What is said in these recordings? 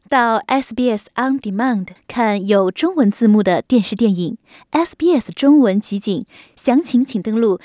到 SBS On Demand 看有中文字幕的电视电影 SBS 中文集锦，详情请登录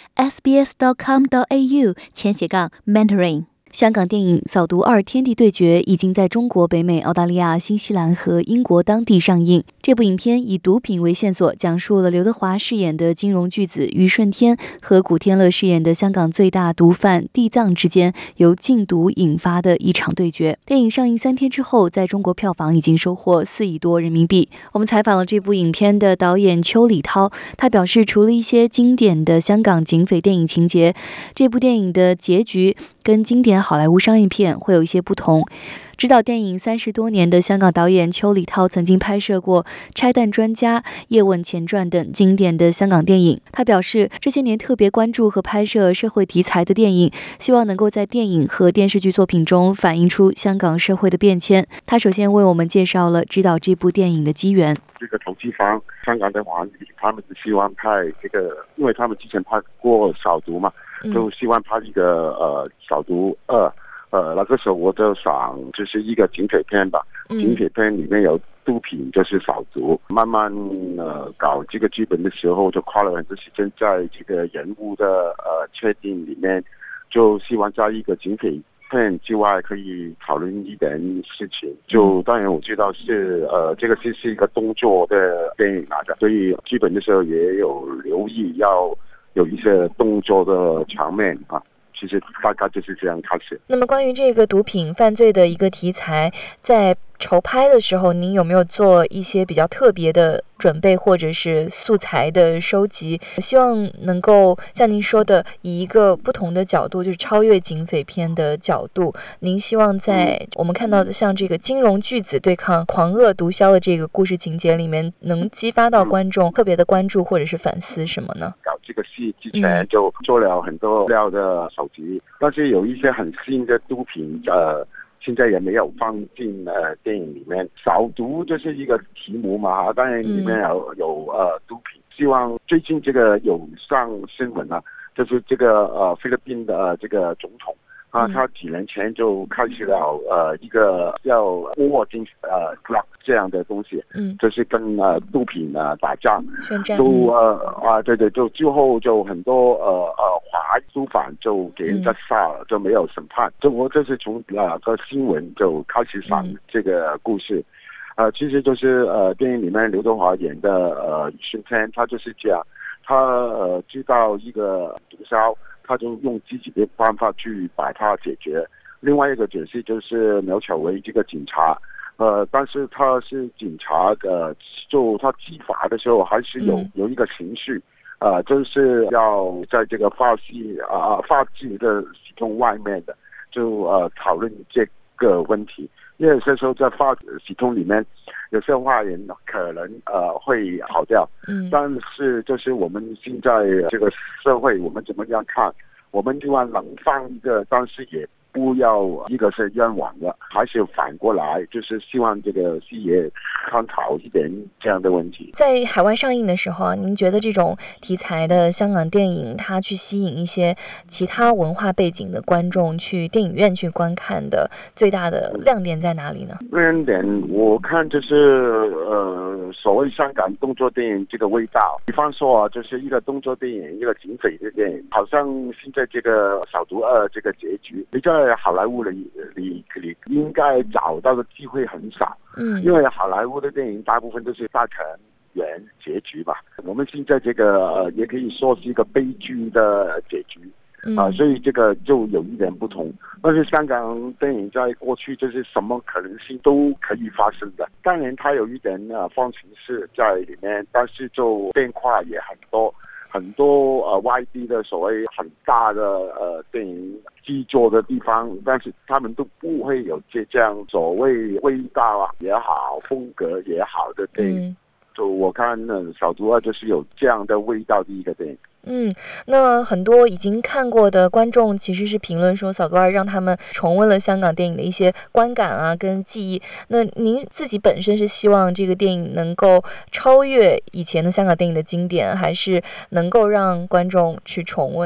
sbs.com.au/Mandarin。香港电影《扫毒2：天地对决》已经在中国、北美、澳大利亚、新西兰和英国当地上映。这部影片以毒品为线索，讲述了刘德华饰演的金融巨子于顺天和古天乐饰演的香港最大毒贩地藏之间由禁毒引发的一场对决。电影上映3天之后，在中国票房已经收获4亿多人民币。我们采访了这部影片的导演邱礼涛，他表示，除了一些经典的香港警匪电影情节，这部电影的结局跟经典好莱坞商业片会有一些不同。执导电影30多年的香港导演邱礼涛曾经拍摄过《拆弹专家》《叶问前传》等经典的香港电影。他表示，这些年特别关注和拍摄社会题材的电影，希望能够在电影和电视剧作品中反映出香港社会的变迁。他首先为我们介绍了执导这部电影的机缘。 这个投资方香港的华语，他们是希望拍这个，因为他们之前拍过扫毒嘛，就希望拍一个扫毒2。那个时候我就想，就是一个警匪片吧，警匪片里面有毒品，就是扫毒。慢慢搞这个剧本的时候，就花了很多时间在这个人物的确定里面，就希望在一个警匪片之外可以讨论一点事情。就当然我知道是这个是一个动作的电影来的，所以剧本的时候也有留意要有一些动作的场面啊。其实大概就是这样开始。 那么关于这个毒品犯罪的一个题材，在筹拍的时候，您有没有做一些比较特别的准备，或者是素材的收集？希望能够像您说的，以一个不同的角度，就是超越警匪片的角度。您希望在我们看到的像这个金融巨子对抗狂恶毒枭的这个故事情节里面，能激发到观众特别的关注或者是反思什么呢？ 搞这个戏之前就做了很多料的手集，但是有一些很新的毒品现在也没有放进电影里面。扫毒就是一个题目嘛，当然里面有毒品。希望最近这个有上新闻了，就是这个菲律宾的这个总统啊，他几年前就开始了一个叫握金club 这样的东西，就是跟毒品打仗，就对，就之后就很多华毒贩就给人家杀了，就没有审判。我这是从个新闻就开始讲这个故事。其实就是电影里面刘德华演的顺天，他就是这样，他知道一个毒枭，他就用自己的办法去把它解决。另外一个解释就是苗侨伟这个警察，但是他是警察就他执法的时候还是有一个情绪，就是要在这个法治的系统外面的，就讨论这个问题。因为有些时候在法治系统里面，有些坏人可能会跑掉，但是就是我们现在这个社会，我们怎么样看？我们希望能放一个，但是也不要一个是冤枉的，还是反过来，就是希望这个戏也探讨一点这样的问题。 在海外上映的时候，您觉得这种题材的香港电影，它去吸引一些其他文化背景的观众去电影院去观看的最大的亮点在哪里呢？ 亮点我看就是所谓香港动作电影这个味道，比方说就是一个动作电影，一个警匪的电影，好像现在这个扫毒2这个结局，你在好莱坞里应该找到的机会很少，因为好莱坞的电影大部分都是大团圆结局吧，我们现在这个也可以说是一个悲剧的结局。所以这个就有一点不同。但是香港电影在过去就是什么可能性都可以发生的，当然它有一点方程式在里面，但是就变化也很多外地的所谓很大的电影制作的地方，但是他们都不会有这样所谓味道也好，风格也好的电影。就我看扫毒2就是有这样的味道的一个电影。 那很多已经看过的观众其实是评论说扫毒2让他们重温了香港电影的一些观感啊跟记忆。那您自己本身是希望这个电影能够超越以前的香港电影的经典，还是能够让观众去重温？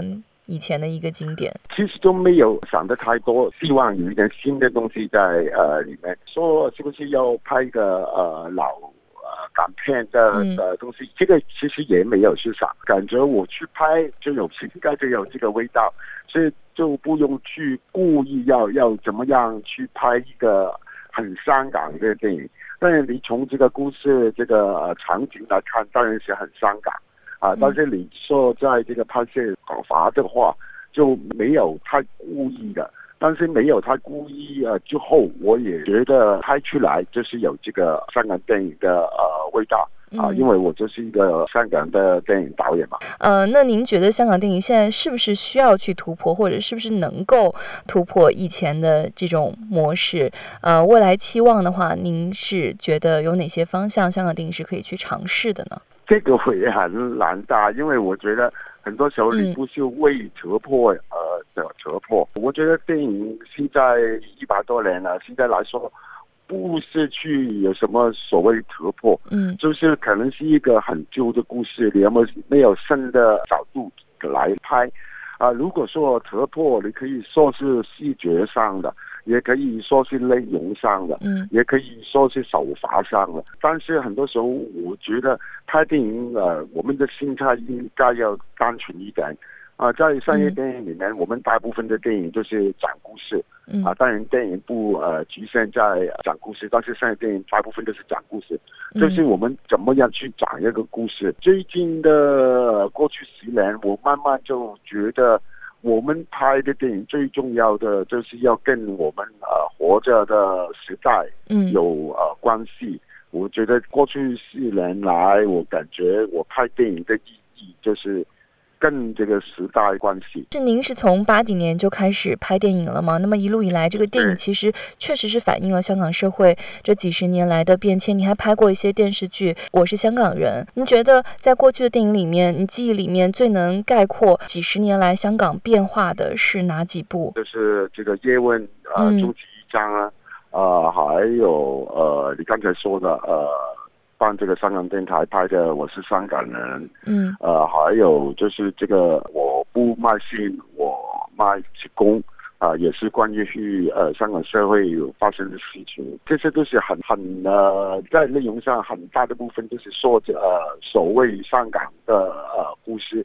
以前的一个经典？ 其实都没有想的太多，希望有一点新的东西在里面。说是不是要拍一个老港片的东西，这个其实也没有去想，感觉我去拍就应该就有这个味道，所以就不用去故意要怎么样去拍一个很香港的电影。但是你从这个故事这个场景来看，当然是很香港但是你说在这个拍摄手法的话，就没有太故意的。但是没有太故意之后，我也觉得拍出来就是有这个香港电影的味道因为我就是一个香港的电影导演嘛。 那您觉得香港电影现在是不是需要去突破，或者是不是能够突破以前的这种模式？未来期望的话，您是觉得有哪些方向香港电影是可以去尝试的呢？ 这个会很难的，因为我觉得很多时候你不是为突破的突破。我觉得电影现在100多年了，现在来说不是去有什么所谓突破，就是可能是一个很旧的故事，你没有新的角度来拍如果说突破，你可以说是视觉上的，也可以说是内容上的，也可以说是手法上的。但是很多时候，我觉得拍电影我们的心态应该要单纯一点在商业电影里面，我们大部分的电影都是讲故事当然电影不局限在讲故事，但是商业电影大部分都是讲故事，就是我们怎么样去讲一个故事。最近的过去10年，我慢慢就觉得我们拍的电影最重要的就是要跟我们活着的时代有关系。我觉得过去4年来，我感觉我拍电影的意义就是跟这个时代关系。 您是从80几年就开始拍电影了吗？那么一路以来，这个电影其实确实是反映了香港社会这几十年来的变迁。你还拍过一些电视剧《我是香港人》，您觉得在过去的电影里面，你记忆里面最能概括几十年来香港变化的是哪几部？ 就是这个叶问终极一章还有你刚才说的帮这个香港电台拍的《我是香港人》还有就是这个我不卖性，我卖职工也是关于香港社会有发生的事情。这些都是很在内容上很大的部分都是说所谓香港的故事。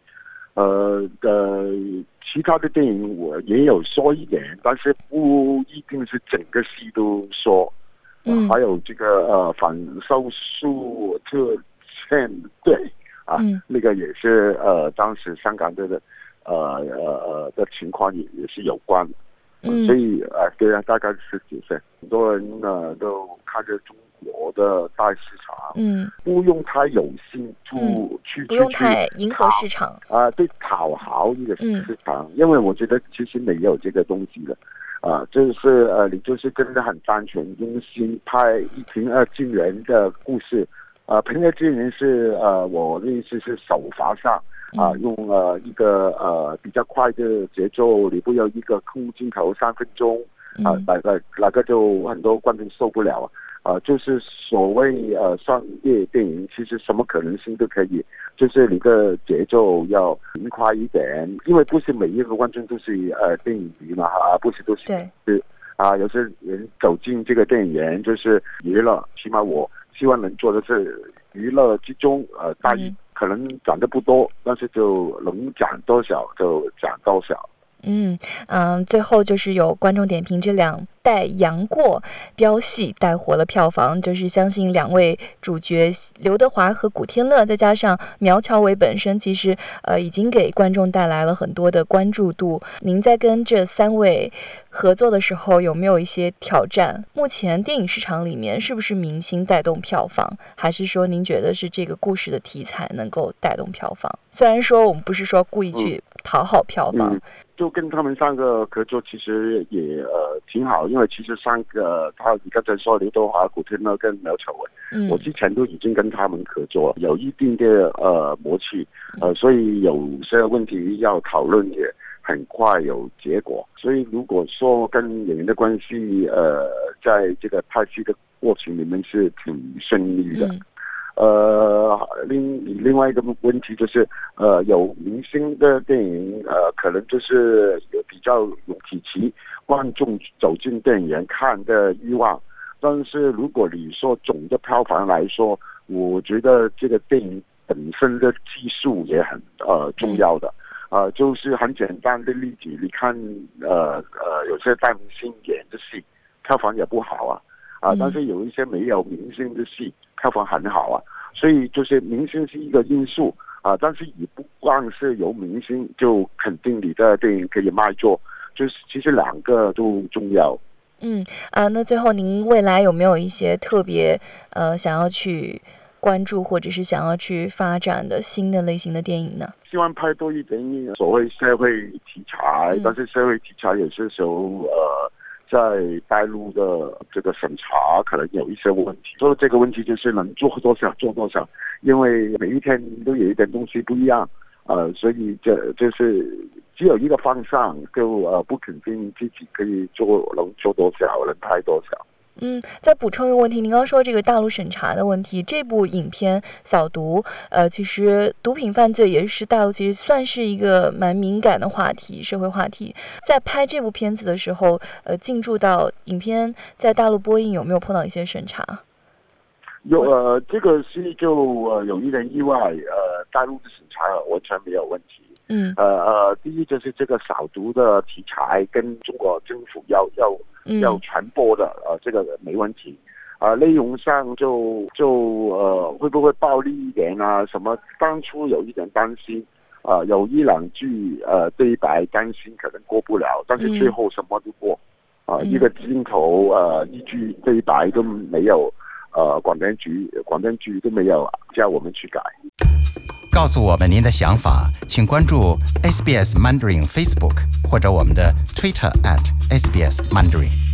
其他的电影我也有说一点，但是不一定是整个戏都说。还有这个反收束特遣队那个也是当时香港的情况也是有关的。所以对大概是几岁，很多人都看着中国的大市场不用太有心不用太迎合市场对，讨好一个市场因为我觉得其实没有这个东西的就是你就是真的很单纯用心拍一平二惊人的故事平二惊人是我的意思是手法上用一个比较快的节奏，你不要一个空镜头3分钟那个就很多观众受不了就是所谓商业电影，其实什么可能性都可以，就是你的节奏要明快一点，因为不是每一个观众都是电影迷嘛不是都是对有些人走进这个电影院就是娱乐，起码我希望能做的是娱乐之中大意可能讲的不多，但是就能讲多少就讲多少。 最后就是有观众点评这2代杨过飙戏带火了票房，就是相信2位主角刘德华和古天乐，再加上苗侨伟本身，其实已经给观众带来了很多的关注度。您在跟这3位合作的时候有没有一些挑战？目前电影市场里面是不是明星带动票房，还是说您觉得是这个故事的题材能够带动票房？虽然说我们不是说故意去讨好票房就跟他们3个合作其实也挺好，因为其实3个你刚才说刘德华、古天乐跟苗侨伟我之前都已经跟他们合作，有一定的默契所以有些问题要讨论也很快有结果。所以如果说跟演员的关系在这个拍戏的过程里面是挺顺利的另外一个问题就是，有明星的电影，可能就是有比较有提起观众走进电影院看的欲望。但是如果你说总的票房来说，我觉得这个电影本身的技术也很重要的。就是很简单的例子，你看有些大明星演的戏，票房也不好啊。但是有一些没有明星的戏，票房很好啊。所以就是明星是一个因素但是也不光是有明星就肯定你的电影可以卖座，就是其实两个都重要。 那最后您未来有没有一些特别想要去关注或者是想要去发展的新的类型的电影呢？ 希望拍多一点所谓社会题材，但是社会题材有些时候在大陆的这个审查可能有一些问题，所以这个问题就是能做多少做多少，因为每一天都有一点东西不一样，所以就是只有一个方向，就不肯定自己可以能做多少，能拍多少。 再补充一个问题，您刚说这个大陆审查的问题，这部影片《扫毒》其实毒品犯罪也是大陆其实算是一个蛮敏感的话题，社会话题。在拍这部片子的时候，进驻到影片在大陆播映有没有碰到一些审查？ 有这个是就有一点意外，大陆的审查完全没有问题。第一就是这个扫毒的题材跟中国政府要传播的，这个没问题。内容上就会不会暴力一点什么？当初有一点担心，有一两句对白担心可能过不了，但是最后什么都过。一个镜头一句对白都没有，广电局都没有叫我们去改。 告诉我们您的想法，请关注 SBS Mandarin Facebook 或者我们的 Twitter @SBS Mandarin。